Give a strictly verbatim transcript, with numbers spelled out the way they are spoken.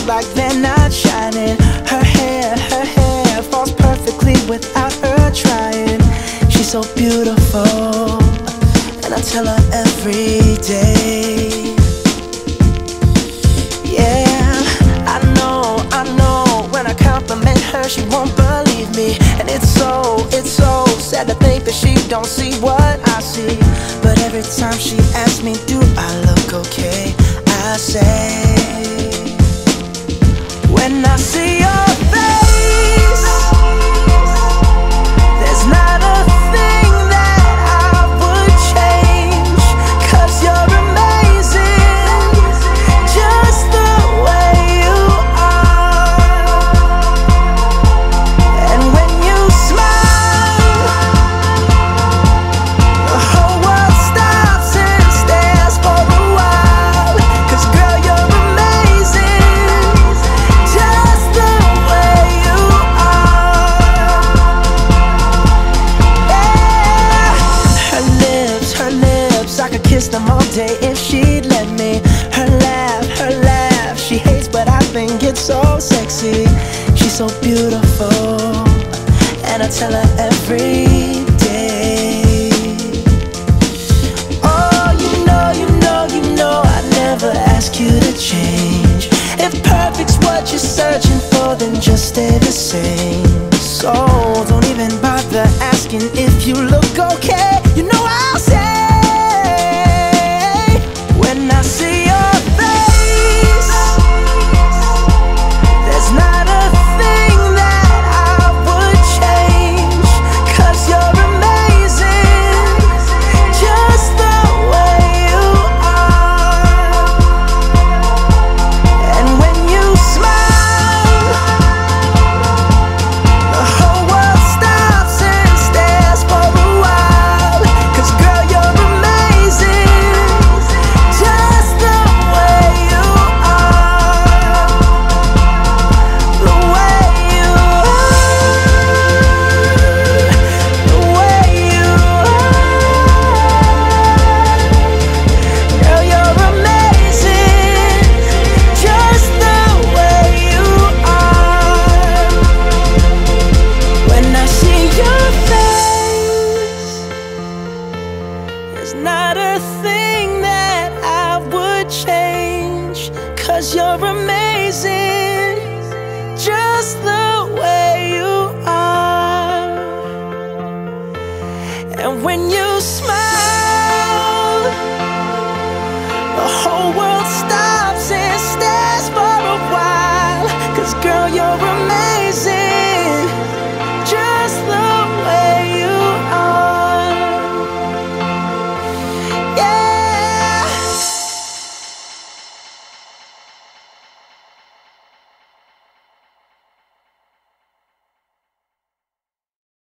stars like they're not shining. Her hair, her hair falls perfectly without her trying. She's so beautiful, and I tell her every day. Yeah, I know, I know, when I compliment her she won't believe me. And it's so, it's so sad to think that she don't see what I see. But every time she asks me, do I look okay, I say, when I see your face, there's not a thing that I would change. 'Cause you're amazing, just the way you are. And when you smile, the whole world stops and stares for a while. 'Cause girl, you're amazing, just the way you are. Yeah. Her lips, her lips, I could kiss them all day if she'd let me. Her laugh, her laugh, she hates but I think it's so sexy. She's so beautiful, and I tell her every day. Oh, you know, you know, you know I'd never ask you to change. If perfect's what you're searching for, then just stay the same. So don't even bother asking if you look okay. You know I'll say, when I see your face, there's not a thing that I would change. 'Cause you're amazing, just the way you are. And when you smile, the whole world stops and stares for a while. 'Cause girl, you're amazing, just the way you are. The way you are, the way you are. Girl, you're amazing, just the way you are. When I see your face, there's not a thing that I would change. 'Cause you're amazing.